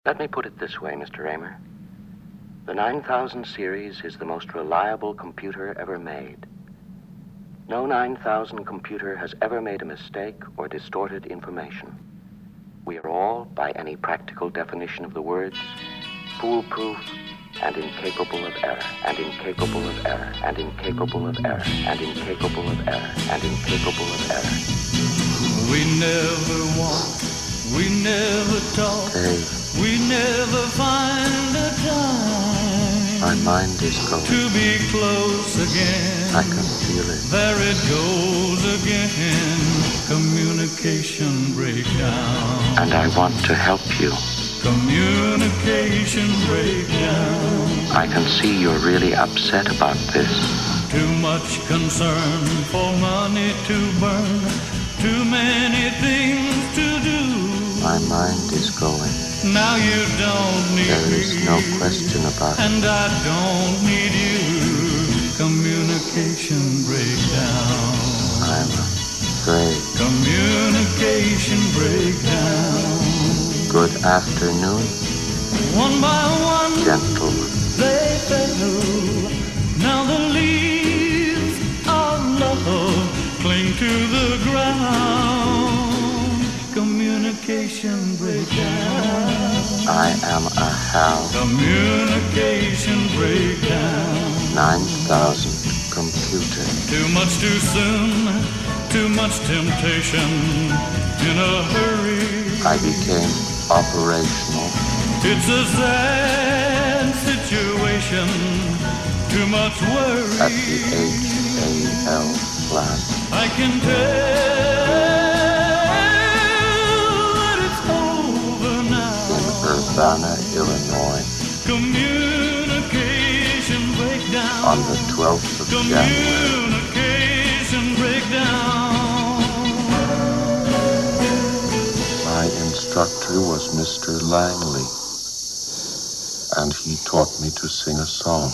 Let me put it this way, Mr. Raymer. The 9000 series is the most reliable computer ever made. No 9000 computer has ever made a mistake or distorted information. We are all, by any practical definition of the words, foolproof and incapable of error, and incapable of error, and incapable of error, and incapable of error, and incapable of error. We never walk, we never talk, we never find a time. My mind is going to be close again. I can feel it. There it goes again. Communication breakdown. And I want to help you. Communication breakdown. I can see you're really upset about this. Too much concern for money to burn. Too many things to do. My mind is going. Now you don't need me. There is no question about it. And I don't need you. Communication breakdown. I'm afraid. Communication breakdown. Good afternoon. One by one, gentlemen. They fell. Now the leaves of love cling to the ground. Communication breakdown. I am a Hal. Communication breakdown. 9000 computer. Too much too soon. Too much temptation. In a hurry. I became operational. It's a sad situation. Too much worry. At the HAL plant. I can tell that it's over now. In Urbana, Illinois. Communication breakdown. On the 12th of January. Communication breakdown. My instructor was Mr. Langley, and he taught me to sing a song.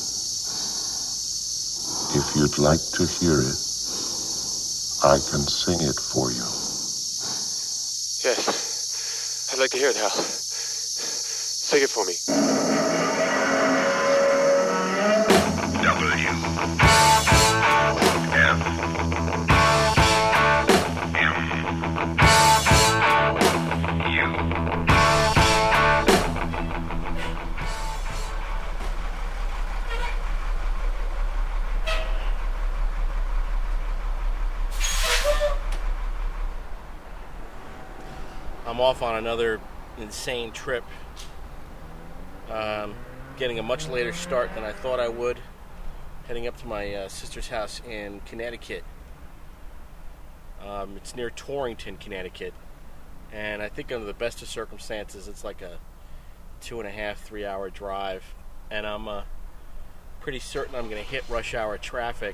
If you'd like to hear it, I can sing it for you. Yes, I'd like to hear it, Hal. Sing it for me. I'm off on another insane trip. Getting a much later start than I thought I would. Heading up to my sister's house in Connecticut. It's near Torrington, Connecticut. And I think under the best of circumstances, it's like a 2.5, 3 hour drive. And I'm pretty certain I'm going to hit rush hour traffic.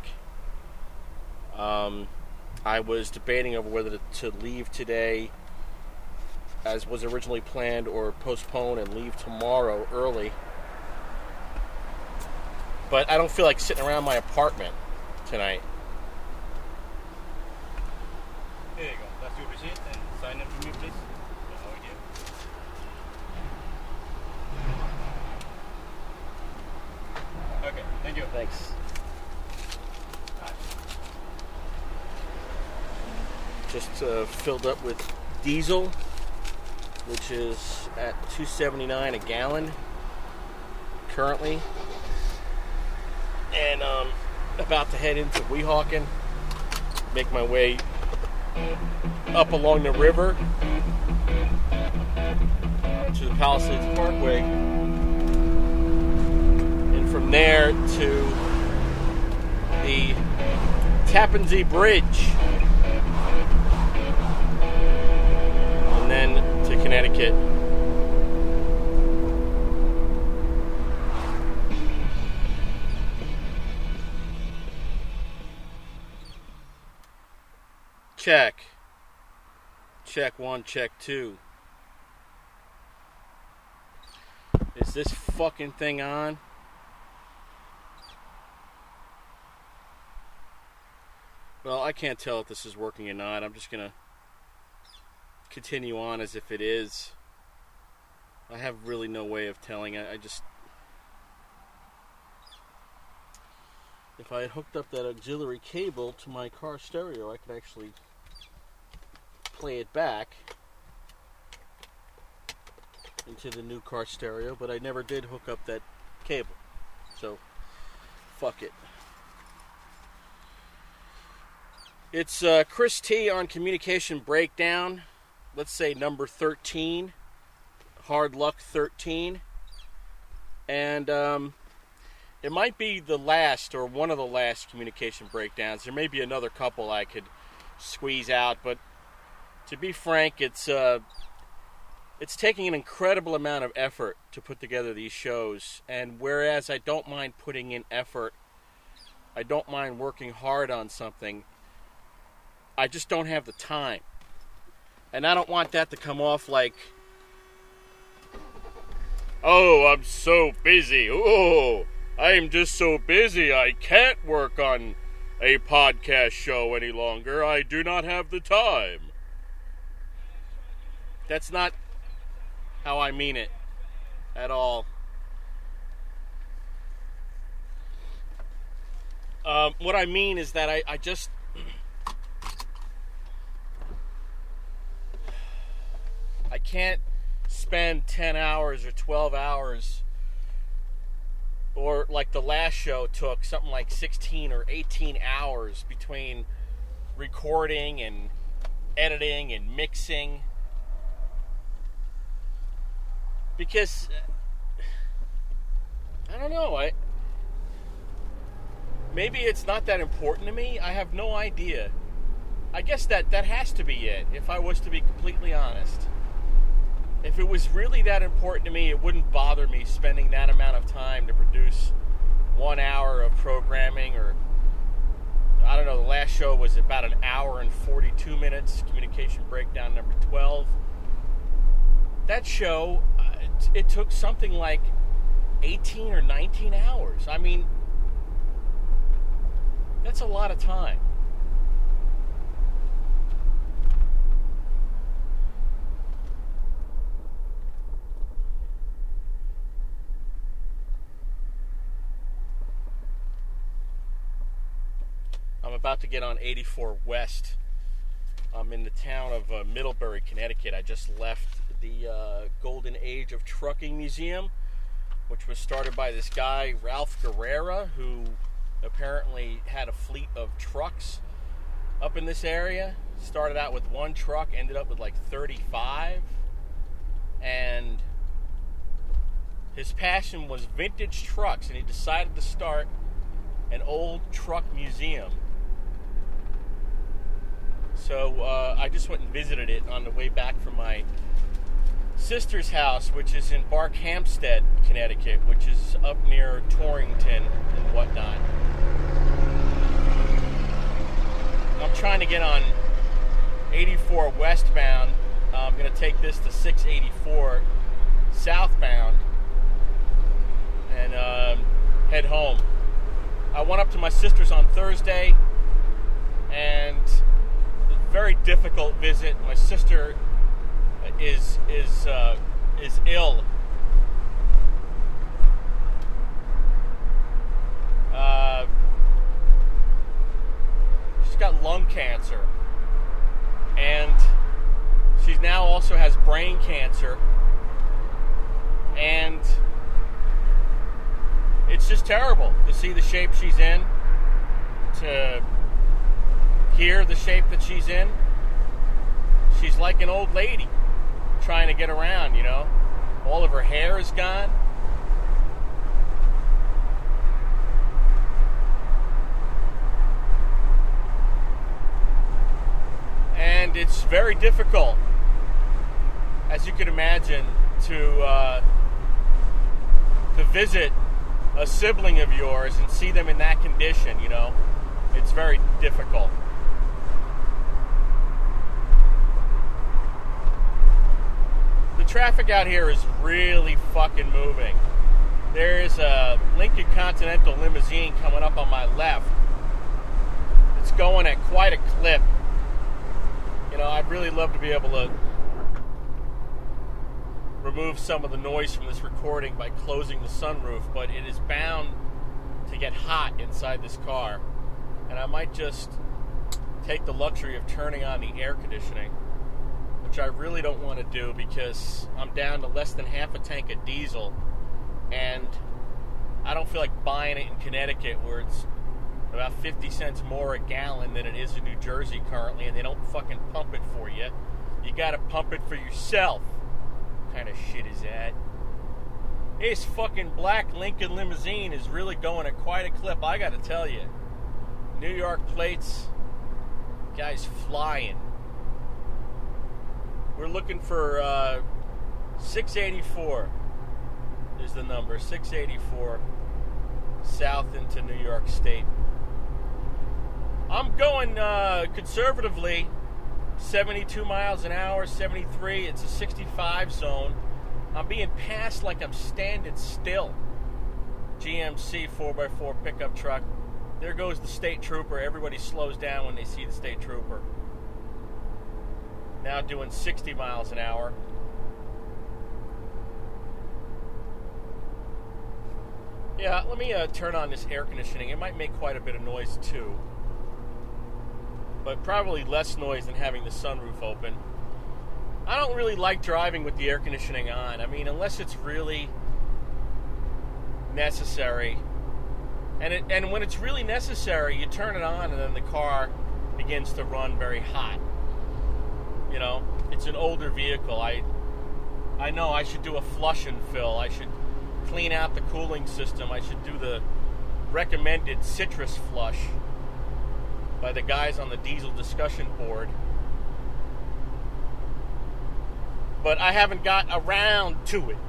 I was debating over whether to leave today as was originally planned, or postpone and leave tomorrow early. But I don't feel like sitting around my apartment tonight. Here you go. That's your receipt and sign it for me, please. Okay, thank you. Thanks. Just filled up with diesel, which is at $2.79 a gallon currently, and about to head into Weehawken, make my way up along the river to the Palisades Parkway, and from there to the Tappan Zee Bridge, and then to Connecticut. Check. Check 1, check 2. Is this fucking thing on? Well, I can't tell if this is working or not. I'm just gonna continue on as if it is. I have really no way of telling. I just... If I had hooked up that auxiliary cable to my car stereo, I could actually play it back into the new car stereo, but I never did hook up that cable. So, fuck it. It's Chris T on Communication Breakdown. Let's say number 13. Hard Luck 13. And it might be the last or one of the last Communication Breakdowns. There may be another couple I could squeeze out, but to be frank, it's taking an incredible amount of effort to put together these shows. And whereas I don't mind putting in effort, I don't mind working hard on something, I just don't have the time. And I don't want that to come off like, oh, I'm so busy. Oh, I'm just so busy I can't work on a podcast show any longer. I do not have the time. That's not how I mean it at all. What I mean is that I just... I can't spend 10 hours or 12 hours, or like the last show took something like 16 or 18 hours between recording and editing and mixing. Because, I don't know, maybe it's not that important to me. I have no idea. I guess that has to be it, if I was to be completely honest. If it was really that important to me, it wouldn't bother me spending that amount of time to produce 1 hour of programming, or, I don't know, the last show was about an hour and 42 minutes, Communication Breakdown number 12. That show, it took something like 18 or 19 hours. I mean, that's a lot of time. I'm about to get on 84 West. I'm in the town of Middlebury, Connecticut. I just left the Golden Age of Trucking Museum, which was started by this guy, Ralph Guerrera, who apparently had a fleet of trucks up in this area. Started out with one truck, ended up with like 35. And his passion was vintage trucks, and he decided to start an old truck museum. So I just went and visited it on the way back from my sister's house, which is in Barkhamsted, Connecticut, which is up near Torrington and whatnot. I'm trying to get on 84 westbound. I'm going to take this to 684 southbound and head home. I went up to my sister's on Thursday, and very difficult visit. My sister is ill. She's got lung cancer, and she now also has brain cancer, and it's just terrible to see the shape she's in, to hear the shape that she's in. She's like an old lady trying to get around, you know. All of her hair is gone. And it's very difficult, as you can imagine, to visit a sibling of yours and see them in that condition, you know. It's very difficult. The traffic out here is really fucking moving. There is a Lincoln Continental limousine coming up on my left. It's going at quite a clip. You know, I'd really love to be able to remove some of the noise from this recording by closing the sunroof, but it is bound to get hot inside this car. And I might just take the luxury of turning on the air conditioning, which I really don't want to do because I'm down to less than half a tank of diesel, and I don't feel like buying it in Connecticut where it's about 50 cents more a gallon than it is in New Jersey currently, and they don't fucking pump it for you. You gotta pump it for yourself. What kind of shit is that? This fucking black Lincoln limousine is really going at quite a clip, I gotta tell you. New York plates, guy's flying. We're looking for 684 is the number, 684 south into New York State. I'm going conservatively 72 miles an hour, 73. It's a 65 zone. I'm being passed like I'm standing still. GMC 4x4 pickup truck. There goes the state trooper. Everybody slows down when they see the state trooper. Now doing 60 miles an hour. Yeah, let me turn on this air conditioning. It might make quite a bit of noise too, but probably less noise than having the sunroof open. I don't really like driving with the air conditioning on. I mean, unless it's really necessary. And when it's really necessary, you turn it on and then the car begins to run very hot. You know, it's an older vehicle. I know I should do a flush and fill. I should clean out the cooling system. I should do the recommended citrus flush by the guys on the diesel discussion board. But I haven't got around to it.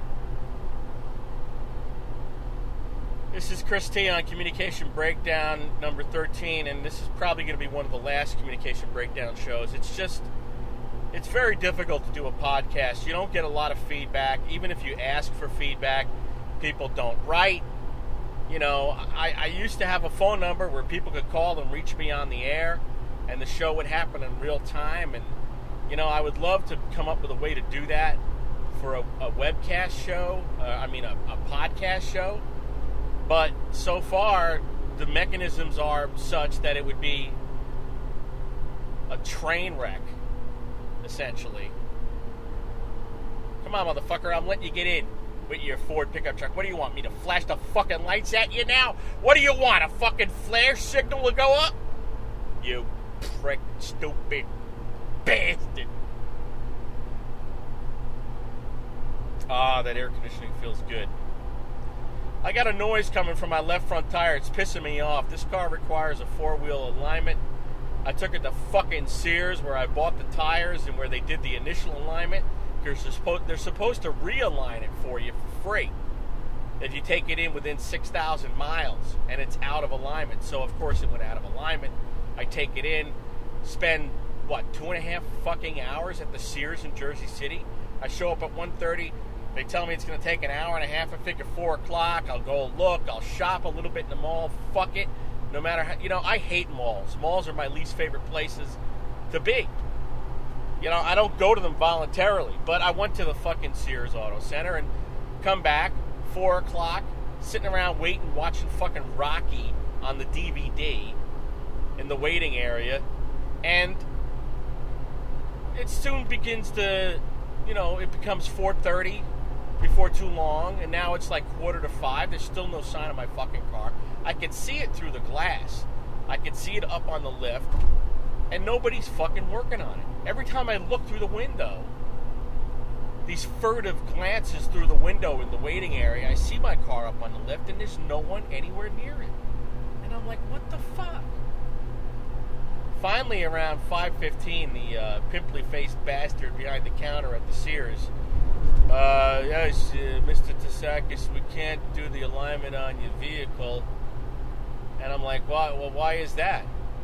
This is Chris T on Communication Breakdown number 13, and this is probably going to be one of the last Communication Breakdown shows. It's very difficult to do a podcast. You don't get a lot of feedback. Even if you ask for feedback, people don't write. You know, I used to have a phone number where people could call and reach me on the air, and the show would happen in real time. And, you know, I would love to come up with a way to do that for a webcast show, a podcast show. But so far, the mechanisms are such that it would be a train wreck, essentially. Come on, motherfucker, I'm letting you get in with your Ford pickup truck. What do you want, me to flash the fucking lights at you now? What do you want, a fucking flare signal to go up? You prick, stupid bastard. Ah, that air conditioning feels good. I got a noise coming from my left front tire. It's pissing me off. This car requires a four-wheel alignment. I took it to fucking Sears where I bought the tires and where they did the initial alignment. They're supposed to realign it for you for free if you take it in within 6,000 miles and it's out of alignment. So, of course, it went out of alignment. I take it in, spend, 2.5 fucking hours at the Sears in Jersey City. I show up at 1:30. They tell me it's going to take an hour and a half. I figure 4 o'clock. I'll go look. I'll shop a little bit in the mall. Fuck it. No matter how, I hate malls. Malls are my least favorite places to be. I don't go to them voluntarily, but I went to the fucking Sears Auto Center and come back 4 o'clock, sitting around waiting, watching fucking Rocky on the DVD in the waiting area, and it soon begins to, it becomes 4:30 before too long, and now it's like 4:45. There's still no sign of my fucking car. I can see it through the glass. I can see it up on the lift, and nobody's fucking working on it. Every time I look through the window, these furtive glances through the window in the waiting area, I see my car up on the lift, and there's no one anywhere near it. And I'm like, what the fuck? Finally, around 5:15, the pimply-faced bastard behind the counter at the Sears, yes, Mr. Tasakis, we can't do the alignment on your vehicle. And I'm like, well, why is that?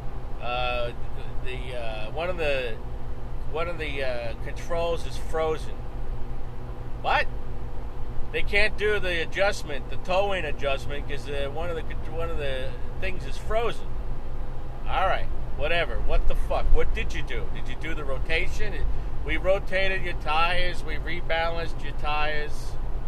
One of the controls is frozen. What? They can't do the adjustment, the tow-in adjustment, because one of the things is frozen. All right, whatever. What the fuck? What did you do? Did you do the rotation? We rotated your tires. We rebalanced your tires.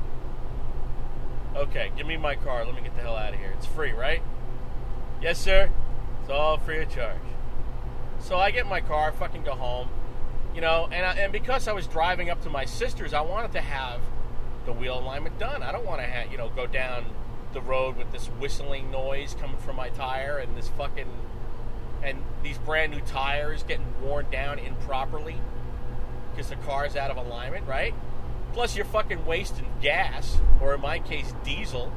Okay, give me my car. Let me get the hell out of here. It's free, right? Yes, sir. It's all free of charge. So I get my car, fucking go home. You know, and because I was driving up to my sister's, I wanted to have the wheel alignment done. I don't want to, go down the road with this whistling noise coming from my tire and this fucking... And these brand new tires getting worn down improperly because the car's out of alignment, right? Plus you're fucking wasting gas, or in my case, diesel,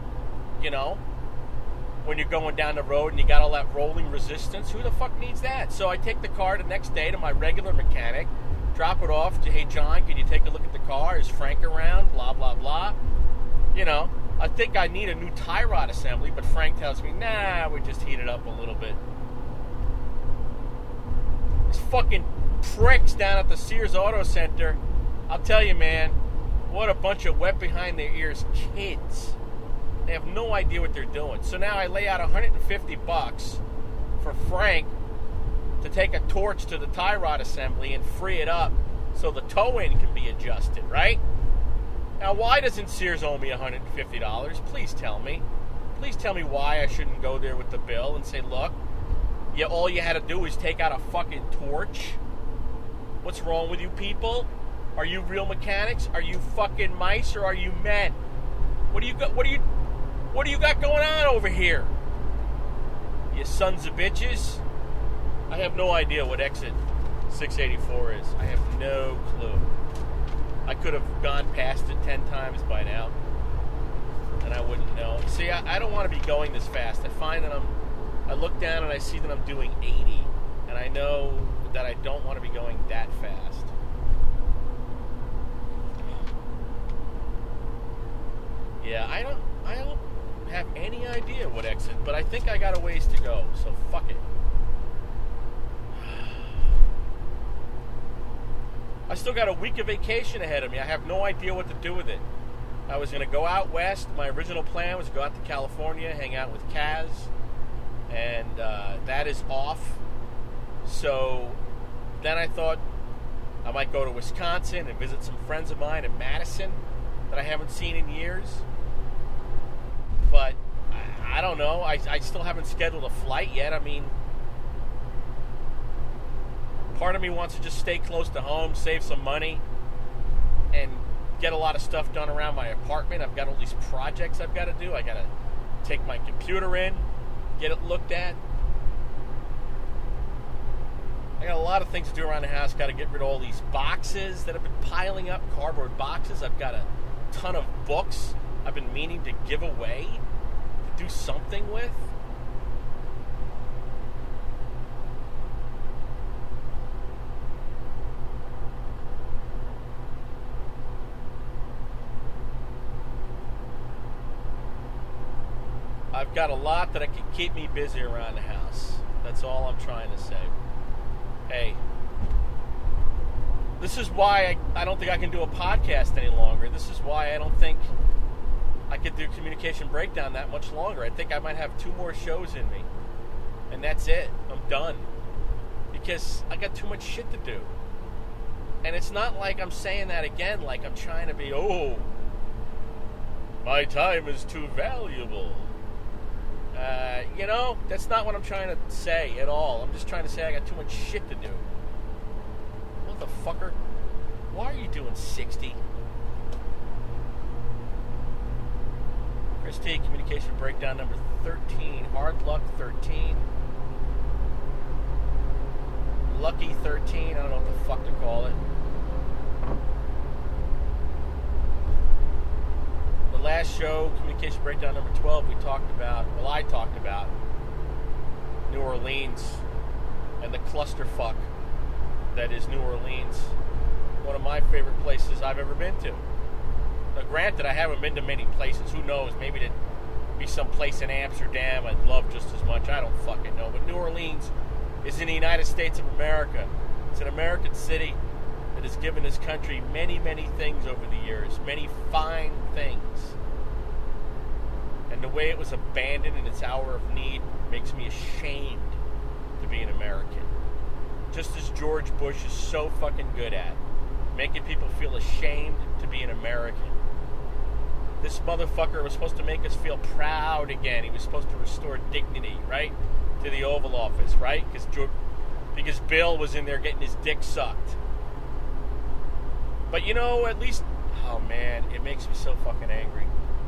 when you're going down the road and you got all that rolling resistance. Who the fuck needs that? So I take the car the next day to my regular mechanic, drop it off to, hey, John, can you take a look at the car? Is Frank around? Blah, blah, blah. I think I need a new tie rod assembly, but Frank tells me, nah, we just heat it up a little bit. These fucking pricks down at the Sears Auto Center, I'll tell you, man, what a bunch of wet behind their ears kids. They have no idea what they're doing. So now I lay out $150 for Frank to take a torch to the tie rod assembly and free it up so the toe-in can be adjusted, right? Now, why doesn't Sears owe me $150? Please tell me. Please tell me why I shouldn't go there with the bill and say, look, all you had to do is take out a fucking torch. What's wrong with you people? Are you real mechanics? Are you fucking mice or are you men? What do you got going on over here? You sons of bitches. I have no idea what exit 684 is. I have no clue. I could have gone past it 10 times by now, and I wouldn't know. See, I don't want to be going this fast. I find that I look down and I see that I'm doing 80, and I know that I don't want to be going that fast. Yeah, I don't have any idea what exit, but I think I got a ways to go, so fuck it. I still got a week of vacation ahead of me. I have no idea what to do with it. I was going to go out west. My original plan was to go out to California, hang out with Kaz, and that is off. So then I thought I might go to Wisconsin and visit some friends of mine in Madison that I haven't seen in years. But I don't know. I still haven't scheduled a flight yet. I mean, part of me wants to just stay close to home, save some money, and get a lot of stuff done around my apartment. I've got all these projects I've got to do. I got to take my computer in, get it looked at. I got a lot of things to do around the house. Got to get rid of all these boxes that have been piling up, cardboard boxes. I've got a ton of books I've been meaning to give away, to do something with. I've got a lot that can keep me busy around the house. That's all I'm trying to say. Hey, this is why I don't think I can do a podcast any longer. This is why I don't think I could do Communication Breakdown that much longer. I think I might have 2 more shows in me. And that's it. I'm done. Because I got too much shit to do. And it's not like I'm saying that again, like I'm trying to be, my time is too valuable. That's not what I'm trying to say at all. I'm just trying to say I got too much shit to do. Motherfucker. Why are you doing 60? Chris T, Communication Breakdown number 13. Hard Luck 13. Lucky 13. I don't know what the fuck to call it. The last show, Communication Breakdown number 12, I talked about New Orleans and the clusterfuck that is New Orleans. One of my favorite places I've ever been to. Now, granted, I haven't been to many places. Who knows? Maybe there'd be some place in Amsterdam I'd love just as much. I don't fucking know. But New Orleans is in the United States of America. It's an American city that has given this country many, many things over the years. Many fine things. And the way it was abandoned in its hour of need makes me ashamed to be an American. just as George Bush is so fucking good at, making people feel ashamed to be an American. This motherfucker was supposed to make us feel proud again. He was supposed to restore dignity, right, to the Oval Office, right? Because Bill was in there getting his dick sucked. But you know, at least, oh man, it makes me so fucking angry.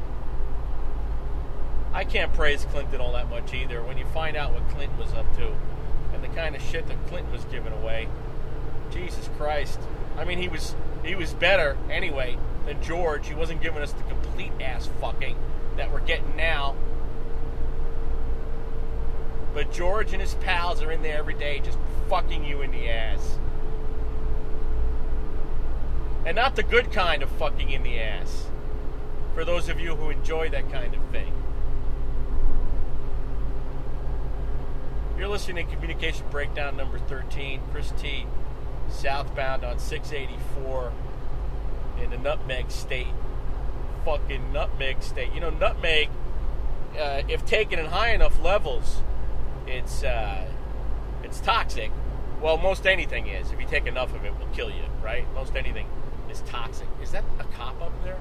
I can't praise Clinton all that much either. When you find out what Clinton was up to and the kind of shit that Clinton was giving away, Jesus Christ. I mean, he was better anyway than George. He wasn't giving us the complete ass fucking that we're getting now. But George and his pals are in there every day just fucking you in the ass. And not the good kind of fucking in the ass. For those of you who enjoy that kind of thing. You're listening to Communication Breakdown number 13. Chris T. Southbound on 684 in the Nutmeg State. Fucking Nutmeg State. You know, nutmeg, if taken in high enough levels, it's toxic. Well, most anything is. If you take enough of it, it will kill you, right? Most anything is toxic. Is that a cop up there?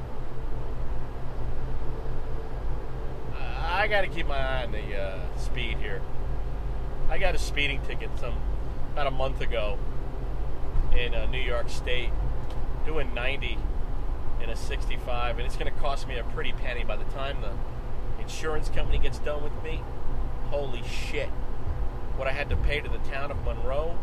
I got to keep my eye on the speed here. I got a speeding ticket about a month ago in New York State, doing 90 in a 65, and it's going to cost me a pretty penny by the time the insurance company gets done with me. Holy shit. What I had to pay to the town of Monroe.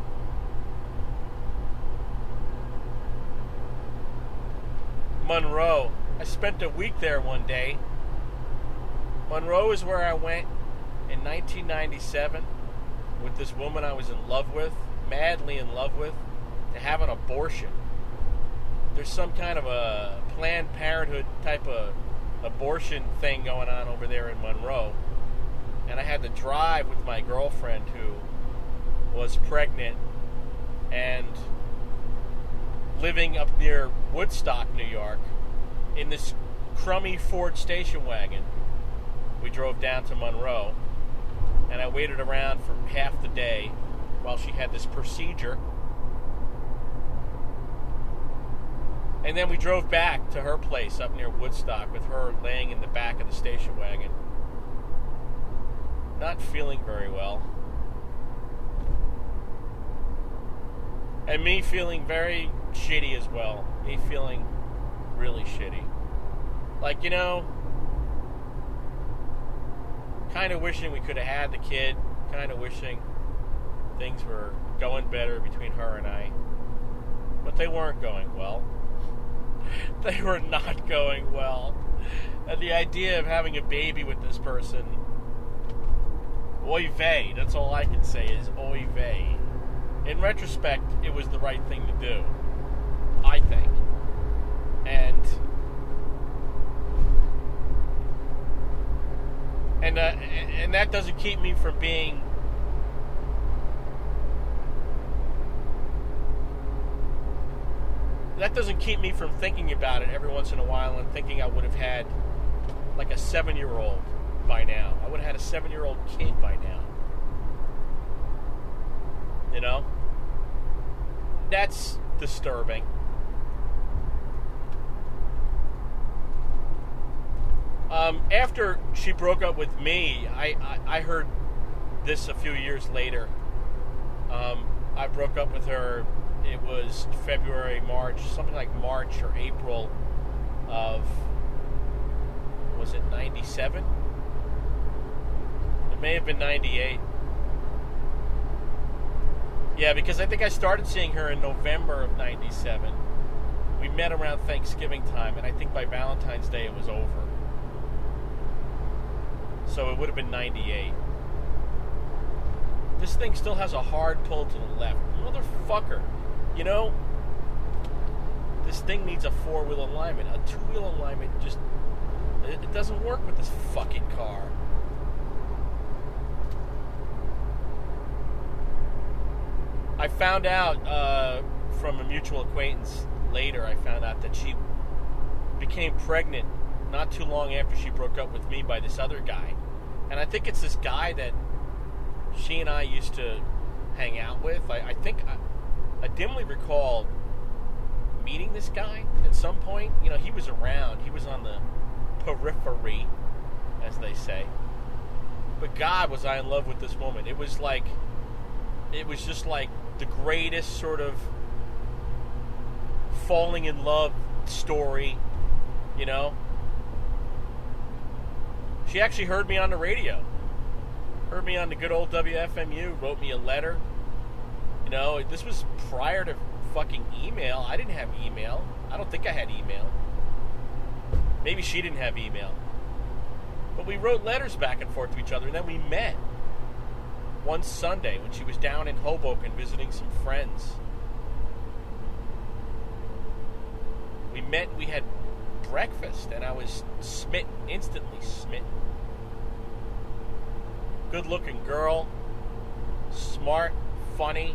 Monroe. I spent a week there one day. Monroe is where I went in 1997 with this woman I was in love with, madly in love with, to have an abortion. There's some kind of a Planned Parenthood type of abortion thing going on over there in Monroe. And I had to drive with my girlfriend who was pregnant and living up near Woodstock, New York, in this crummy Ford station wagon. We drove down to Monroe, and I waited around for half the day while she had this procedure. And then we drove back to her place up near Woodstock with her laying in the back of the station wagon. Not feeling very well. And me feeling very shitty as well. Me feeling really shitty. Like, you know, kind of wishing we could have had the kid. Kind of wishing things were going better between her and I. But they weren't going well. They were not going well. And the idea of having a baby with this person, oy vey, that's all I can say is oy vey. In retrospect, it was the right thing to do, I think. And that doesn't keep me from being thinking about it every once in a while and thinking I would have had like a 7-year-old by now. I would have had a 7-year-old kid by now. You know? That's disturbing. After she broke up with me, I heard this a few years later. I broke up with her. It was February, March, something like March or April of, was it 97? It may have been 98. Yeah, because I think I started seeing her in November of 97. We met around Thanksgiving time, and I think by Valentine's Day it was over. So it would have been 98. This thing still has a hard pull to the left. Motherfucker. You know, this thing needs a 4-wheel alignment. A 2-wheel alignment just, it doesn't work with this fucking car. I found out from a mutual acquaintance later, I found out that she became pregnant not too long after she broke up with me by this other guy. And I think it's this guy that she and I used to hang out with. I think I dimly recall meeting this guy at some point. You know, he was around. He was on the periphery, as they say. But God, was I in love with this woman. It was just like the greatest sort of falling in love story, you know. She actually heard me on the radio. Heard me on the good old WFMU, wrote me a letter. You know, this was prior to fucking email. I didn't have email. I don't think I had email. Maybe she didn't have email. But we wrote letters back and forth to each other, and then we met one Sunday when she was down in Hoboken visiting some friends. We met, we had breakfast, and I was smitten, instantly smitten. Good-looking girl, smart, funny.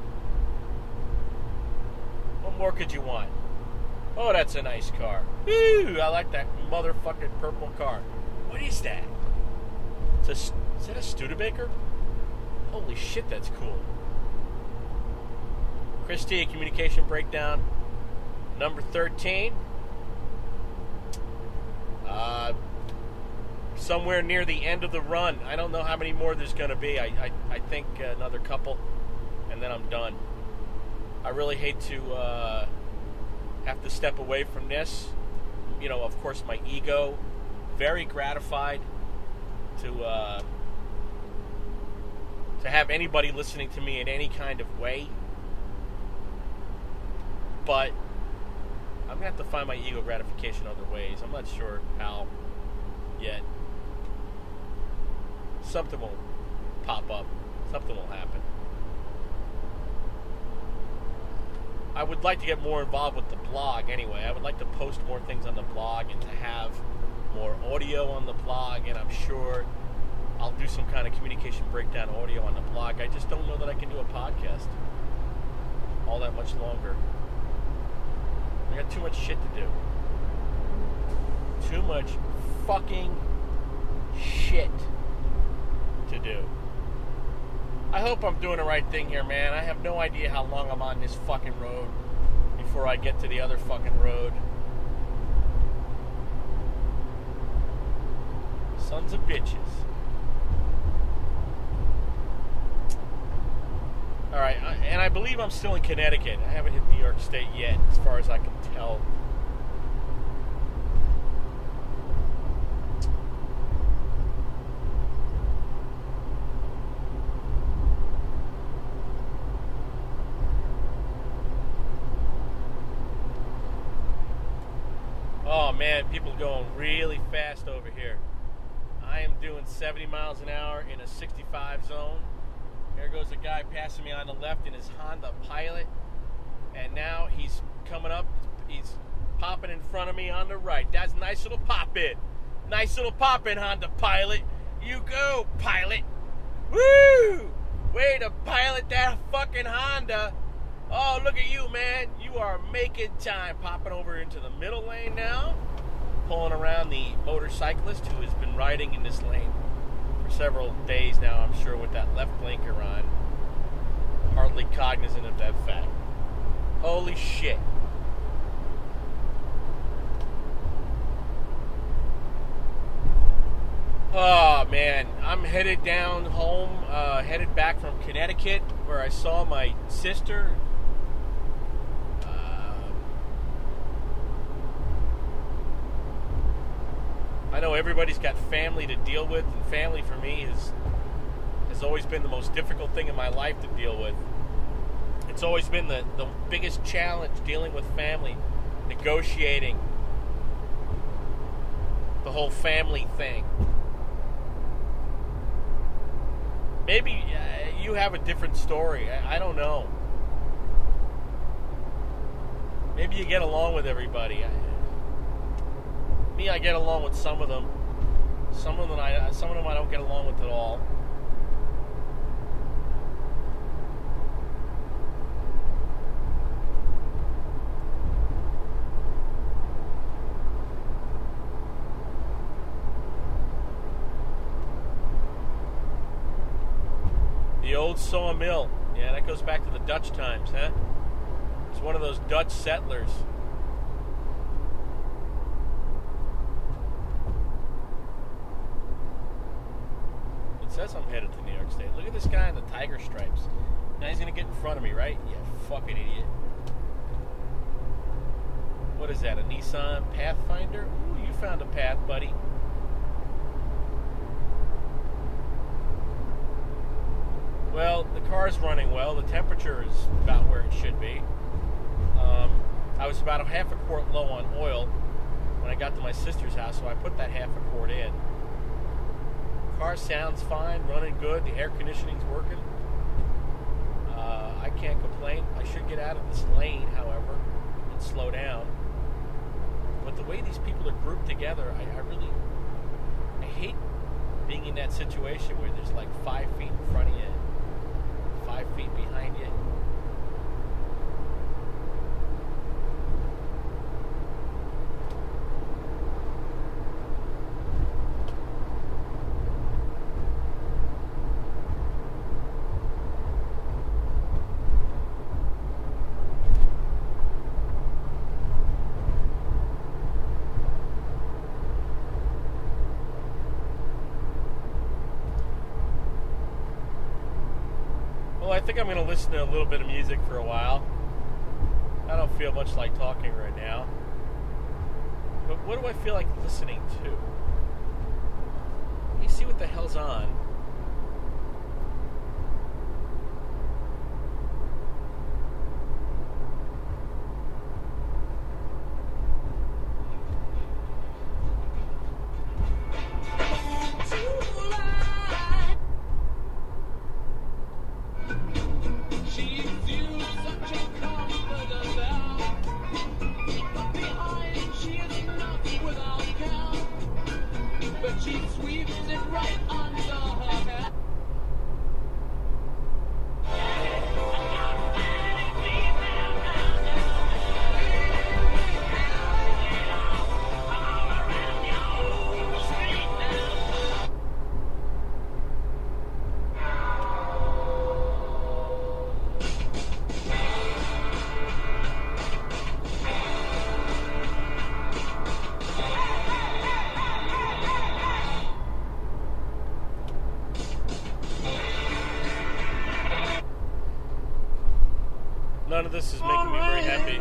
What more could you want? Oh, that's a nice car. Woo! I like that motherfucking purple car. What is that? Is that a Studebaker? Holy shit, that's cool. Christy, communication breakdown number 13. Somewhere near the end of the run. I don't know how many more there's going to be. I think another couple, and then I'm done. I really hate to have to step away from this. You know, of course, my ego, very gratified to have anybody listening to me in any kind of way. But I'm going to have to find my ego gratification other ways. I'm not sure how yet. Something will pop up. Something will happen. I would like to get more involved with the blog anyway. I would like to post more things on the blog and to have more audio on the blog, and I'm sure I'll do some kind of communication breakdown audio on the blog. I just don't know that I can do a podcast all that much longer. I got too much shit to do. Too much fucking shit to do. I hope I'm doing the right thing here, man. I have no idea how long I'm on this fucking road before I get to the other fucking road. Sons of bitches. Alright, and I believe I'm still in Connecticut. I haven't hit New York State yet, as far as I can tell. Oh man, people are going really fast over here. I am doing 70 miles an hour in a 65 zone. There goes a guy passing me on the left in his Honda Pilot. And now he's coming up. He's popping in front of me on the right. That's a nice little pop-in. Nice little pop-in, Honda Pilot. You go, Pilot. Woo! Way to pilot that fucking Honda. Oh, look at you, man. You are making time. Popping over into the middle lane now. Pulling around the motorcyclist who has been riding in this lane for several days now, I'm sure, with that left blinker on. Hardly cognizant of that fact. Holy shit. Oh, man. I'm headed down home, headed back from Connecticut, where I saw my sister. I know everybody's got family to deal with, and family for me has always been the most difficult thing in my life to deal with. It's always been the biggest challenge, dealing with family, negotiating the whole family thing. Maybe you have a different story. I don't know. Maybe you get along with everybody. Me, I get along with some of them. Some of them I don't get along with at all. The old sawmill. Yeah, that goes back to the Dutch times, huh? It's one of those Dutch settlers. It says I'm headed to New York State. Look at this guy in the tiger stripes. Now he's going to get in front of me, right? You fucking idiot. What is that, a Nissan Pathfinder? Ooh, you found a path, buddy. Well, the car's running well. The temperature is about where it should be. I was about a half a quart low on oil when I got to my sister's house, so I put that half a quart in. Car sounds fine, running good. The air conditioning's working. I can't complain. I should get out of this lane, however, and slow down. But the way these people are grouped together, I hate being in that situation where there's like 5 feet in front of you, 5 feet behind you. I think I'm going to listen to a little bit of music for a while. I don't feel much like talking right now. But what do I feel like listening to? Let me see what the hell's on. None of this is making me very happy.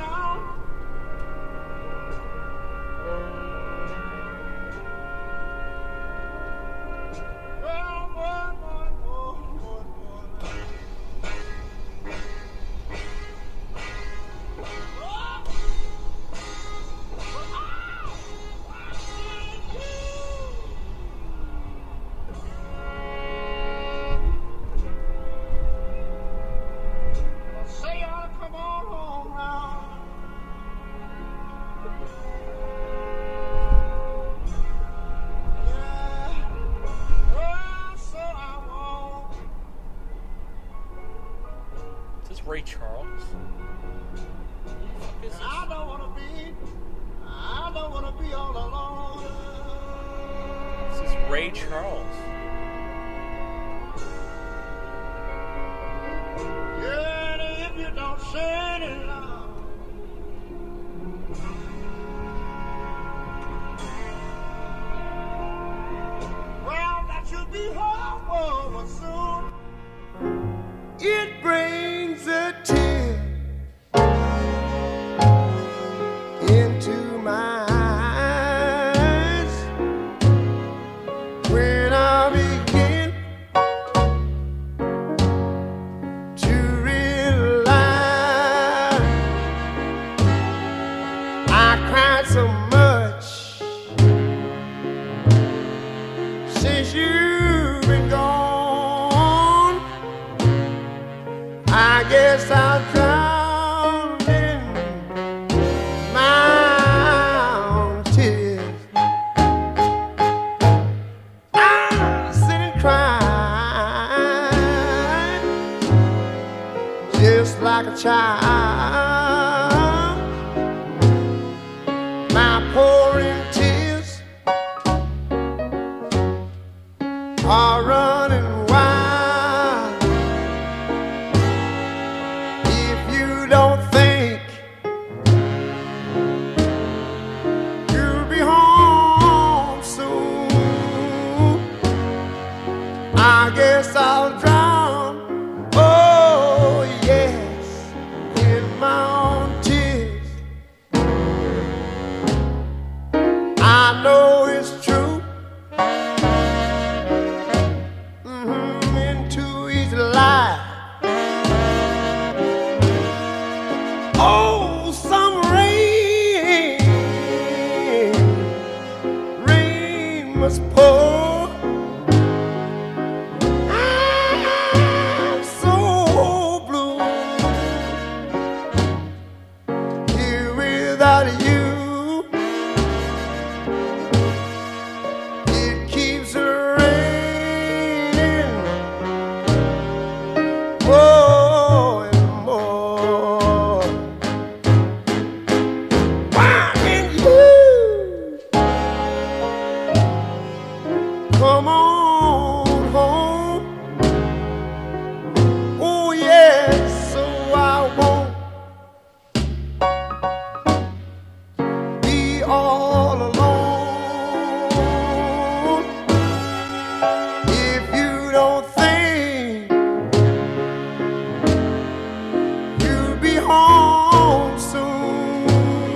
Ray Charles? Is this? I don't wanna be all alone. This is Ray Charles. Yeah, if you don't say it loud. Well, that should be over soon. It brings a tear into my eyes when I begin to realize I cried so much since you've been gone. I guess I'll drown in my own tears. I'll sit and cry just like a child. My pouring tears are running wild. I know it's true. Into easy life. Oh, some rain must pour. I'm so blue here without you. It keeps raining more and more. Why can't you come on home? Oh yes, so I won't be all alone. If you don't think you'll be home soon,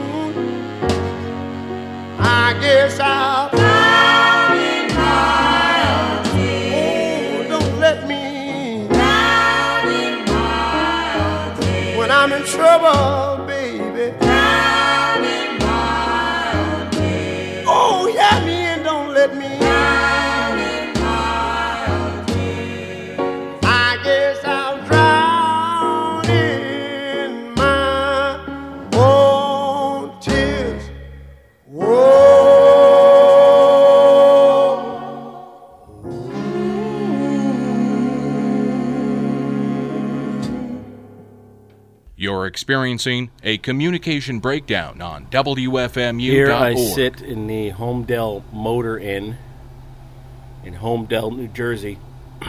I guess I'll drown in my own tears. Oh, don't let me drown in my own tears. When I'm in trouble, baby, drown in my own tears. Oh, hear me and don't let me drown in my own tears. I guess I'll drown in my own tears. Whoa. You're experiencing a communication breakdown on WFMU.org. Here I sit in the Homedale Motor Inn in Homedale, New Jersey.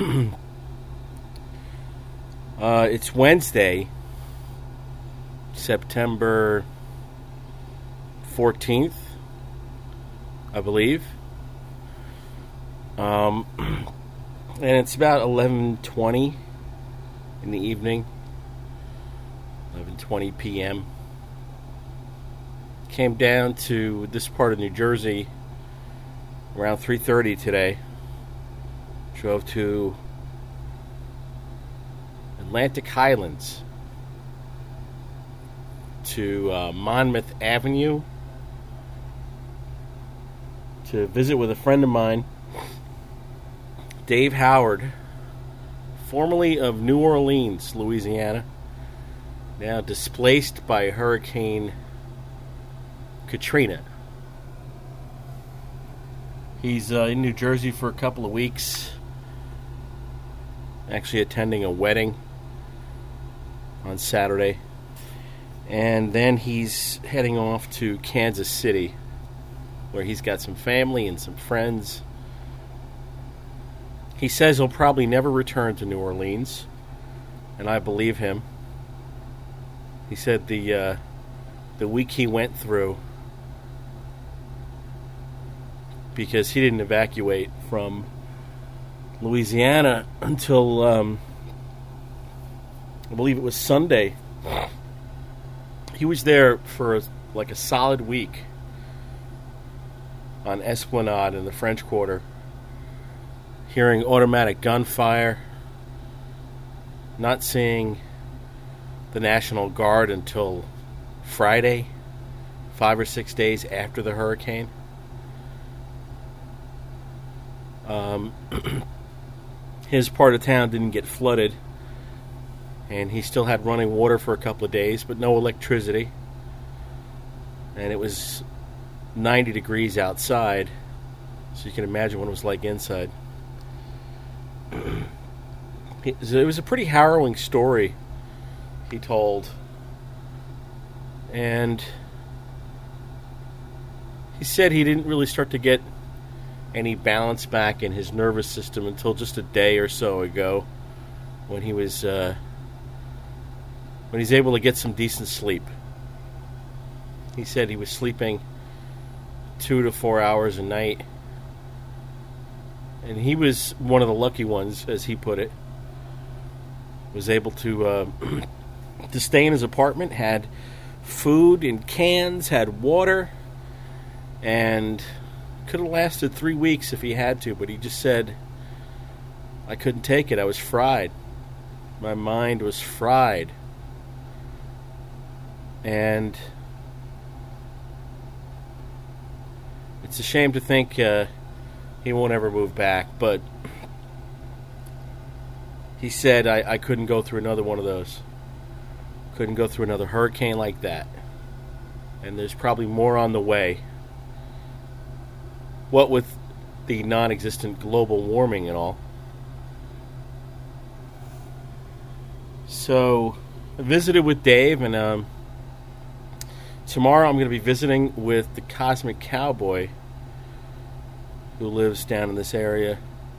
It's Wednesday, September 14th, I believe. And it's about 11:20 in the evening. 11:20 p.m. Came down to this part of New Jersey around 3:30 today. Drove to Atlantic Highlands to Monmouth Avenue to visit with a friend of mine, Dave Howard, formerly of New Orleans, Louisiana, now displaced by Hurricane Katrina. He's in New Jersey for a couple of weeks, actually attending a wedding on Saturday, and then he's heading off to Kansas City, where he's got some family and some friends. He says he'll probably never return to New Orleans, and I believe him. He said the week he went through, because he didn't evacuate from Louisiana until I believe it was Sunday. He was there for like a solid week on Esplanade in the French Quarter, hearing automatic gunfire, not seeing the National Guard until Friday, 5 or 6 days after the hurricane. His part of town didn't get flooded, and he still had running water for a couple of days, but no electricity. And it was 90 degrees outside, so you can imagine what it was like inside. It was a pretty harrowing story he told, and he said he didn't really start to get any balance back in his nervous system until just a day or so ago, when he was when he's able to get some decent sleep. He said he was sleeping 2 to 4 hours a night, and he was one of the lucky ones, as he put it. Was able to stay in his apartment, had food in cans, had water, and could have lasted 3 weeks if he had to, but he just said, I couldn't take it. I was fried. My mind was fried. And it's a shame to think he won't ever move back, but he said I couldn't go through another one of those. Couldn't go through another hurricane like that. And there's probably more on the way. What with the non-existent global warming and all. So, I visited with Dave, and tomorrow I'm going to be visiting with the Cosmic Cowboy, who lives down in this area.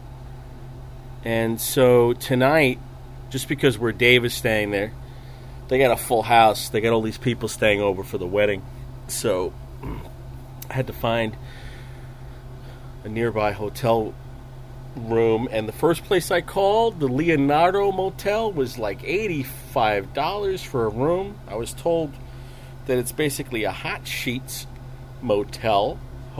And so tonight, just because where Dave is staying there, they got a full house. They got all these people staying over for the wedding. So I had to find a nearby hotel room. And the first place I called, the Leonardo Motel, was like $85 for a room. I was told that it's basically a hot sheets hotel.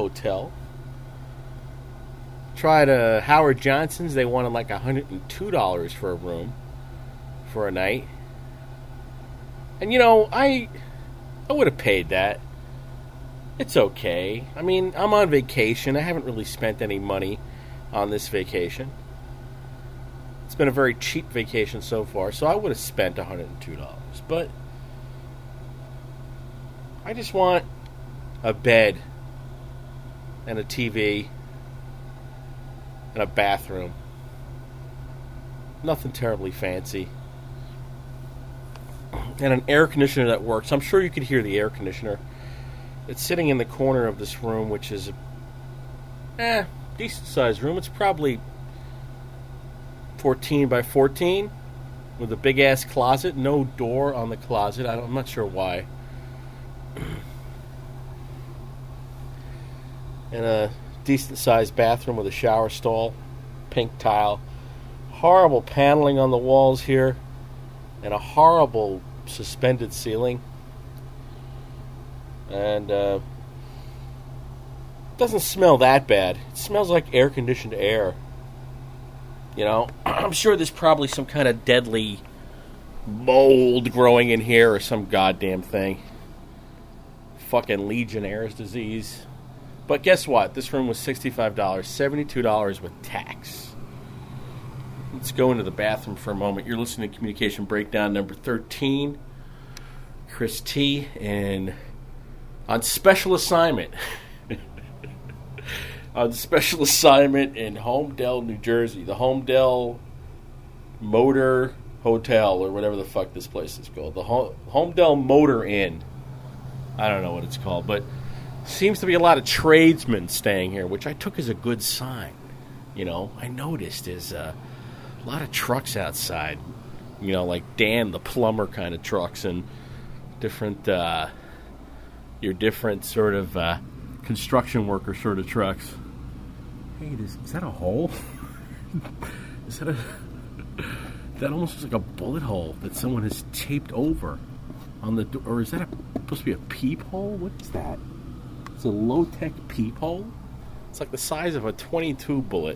Tried Howard Johnson's. They wanted like $102 for a room for a night. And, you know, I would have paid that. It's okay. I mean, I'm on vacation. I haven't really spent any money on this vacation. It's been a very cheap vacation so far, so I would have spent $102. But I just want a bed and a TV and a bathroom. Nothing terribly fancy. And an air conditioner that works. I'm sure you could hear the air conditioner. It's sitting in the corner of this room, which is a decent sized room. It's probably 14 by 14 with a big ass closet. No door on the closet. I'm not sure why. And a decent sized bathroom with a shower stall, pink tile, horrible paneling on the walls here, and a horrible suspended ceiling. And doesn't smell that bad. It smells like air conditioned air. You know, I'm sure there's probably some kind of deadly mold growing in here or some goddamn thing. Fucking Legionnaire's disease. But guess what? This room was $65, $72 with tax. Let's go into the bathroom for a moment. You're listening to Communication Breakdown number 13. Chris T. And on special assignment. On special assignment in Homedale, New Jersey. The Homedale Motor Hotel, or whatever the fuck this place is called. The Homedale Motor Inn. I don't know what it's called, but seems to be a lot of tradesmen staying here, which I took as a good sign. You know, I noticed there's a lot of trucks outside. You know, like Dan the plumber kind of trucks, and different, your different sort of construction worker sort of trucks. Hey, is that a hole? Is that that almost looks like a bullet hole that someone has taped over on the door? Or is that supposed to be a peephole? What is that? It's a low-tech peephole. It's like the size of a .22 bullet.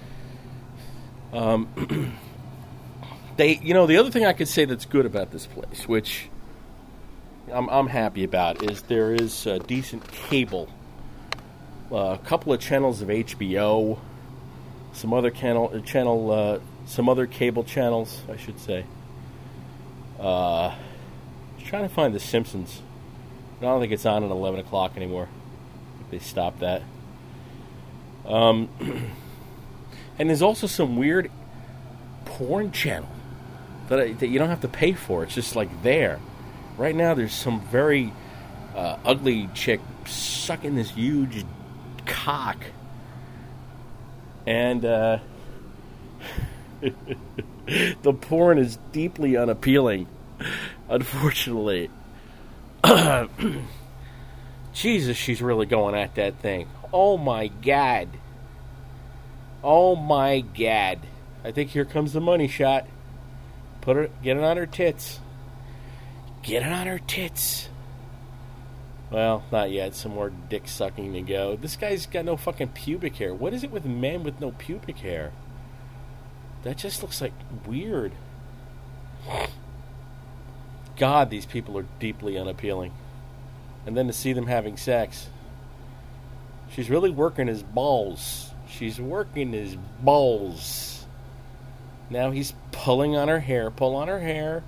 You know, the other thing I could say that's good about this place, which I'm happy about, is there is a decent cable. A couple of channels of HBO, some other some other cable channels, I should say. Just trying to find The Simpsons. I don't think it's on at 11 o'clock anymore. I think they stopped that. And there's also some weird porn channel that you don't have to pay for. It's just like there. Right now there's some very ugly chick sucking this huge cock. And the porn is deeply unappealing, unfortunately. Jesus, she's really going at that thing. Oh my God. Oh my God. I think here comes the money shot. Get it on her tits. Get it on her tits. Well, not yet. Some more dick sucking to go. This guy's got no fucking pubic hair. What is it with men with no pubic hair? That just looks like weird. God, these people are deeply unappealing. And then to see them having sex. She's really working his balls. She's working his balls. Now he's pulling on her hair. Pull on her hair.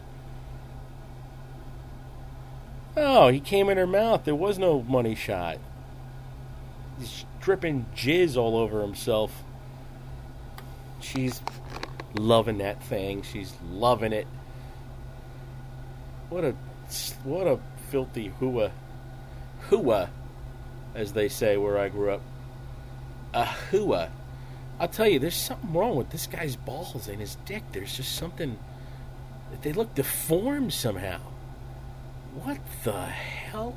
Oh, he came in her mouth. There was no money shot. He's dripping jizz all over himself. She's loving that thing. She's loving it. What a filthy hooah. Hooah, as they say where I grew up. A hooah. I'll tell you, there's something wrong with this guy's balls and his dick. There's just something. They look deformed somehow. What the hell?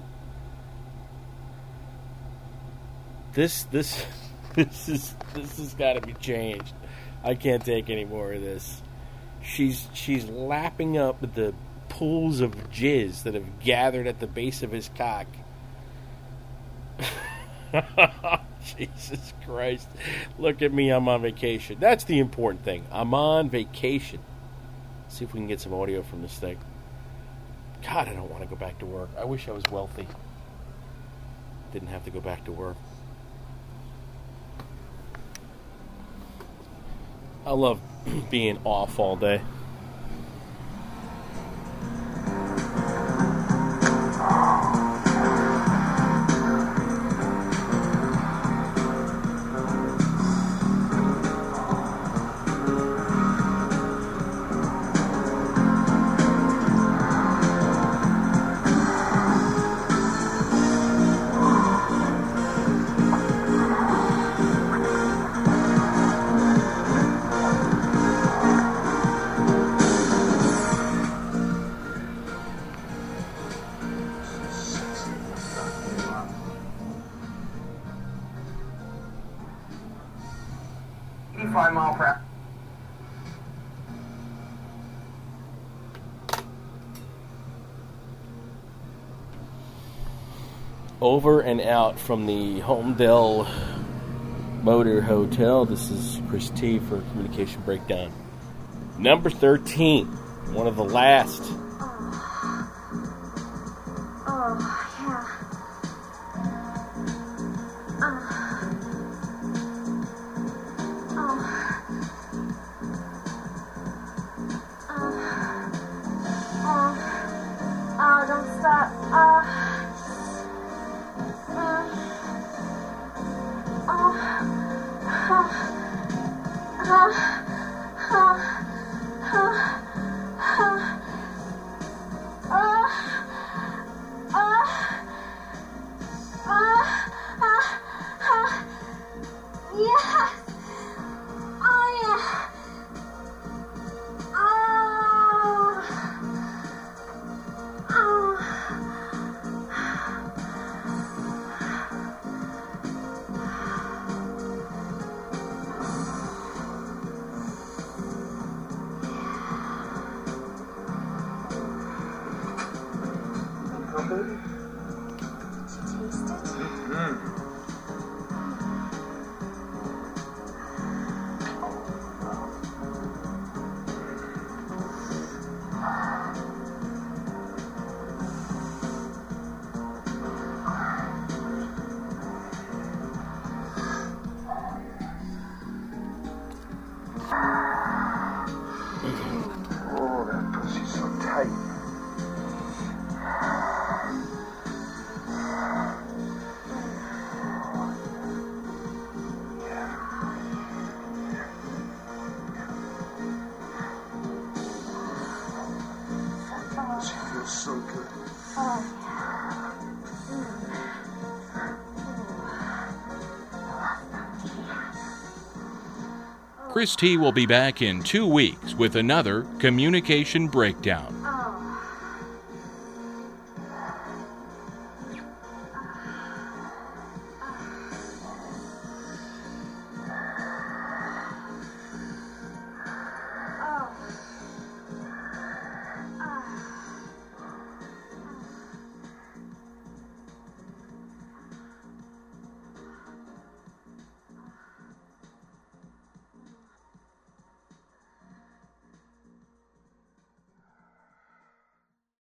This has got to be changed. I can't take any more of this. She's lapping up the pools of jizz that have gathered at the base of his cock. Jesus Christ. Look at me, I'm on vacation. That's the important thing. I'm on vacation. Let's see if we can get some audio from this thing. God, I don't want to go back to work. I wish I was wealthy. Didn't have to go back to work. I love being off all day. Over and out from the Homedale Motor Hotel. This is Chris T for Communication Breakdown. Number 13. One of the last. Don't stop. Oh, that pussy's so tight. She feels so good. Chris T will be back in 2 weeks with another Communication Breakdown.